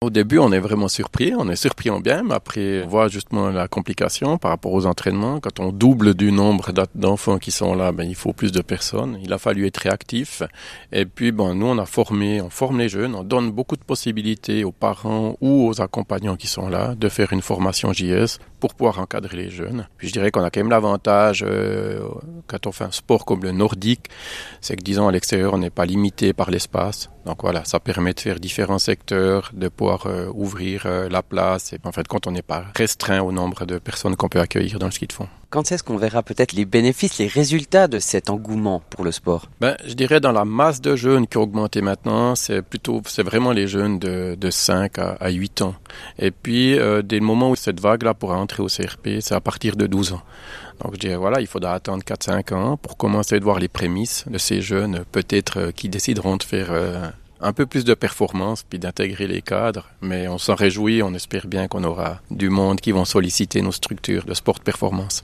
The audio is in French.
Au début, on est vraiment surpris, on est surpris en bien, mais après, on voit justement la complication par rapport aux entraînements. Quand on double du nombre d'enfants qui sont là, il faut plus de personnes. Il a fallu être réactif. Et puis, nous, on forme les jeunes, on donne beaucoup de possibilités aux parents ou aux accompagnants qui sont là de faire une formation JS pour pouvoir encadrer les jeunes. Puis je dirais qu'on a quand même l'avantage, quand on fait un sport comme le nordique, c'est que disons à l'extérieur, on n'est pas limité par l'espace. Donc voilà, ça permet de faire différents secteurs, de pouvoir ouvrir la place. Et en fait, quand on n'est pas restreint au nombre de personnes qu'on peut accueillir dans le ski de fond. Quand est-ce qu'on verra peut-être les bénéfices, les résultats de cet engouement pour le sport? Je dirais dans la masse de jeunes qui a augmenté maintenant, c'est vraiment les jeunes de 5 à 8 ans. Et puis, dès le moment où cette vague-là pourra entrer au CRP, c'est à partir de 12 ans. Donc je dirais, il faudra attendre 4-5 ans pour commencer à voir les prémices de ces jeunes, peut-être qui décideront de faire un peu plus de performance, puis d'intégrer les cadres. Mais on s'en réjouit, on espère bien qu'on aura du monde qui vont solliciter nos structures de sport de performance.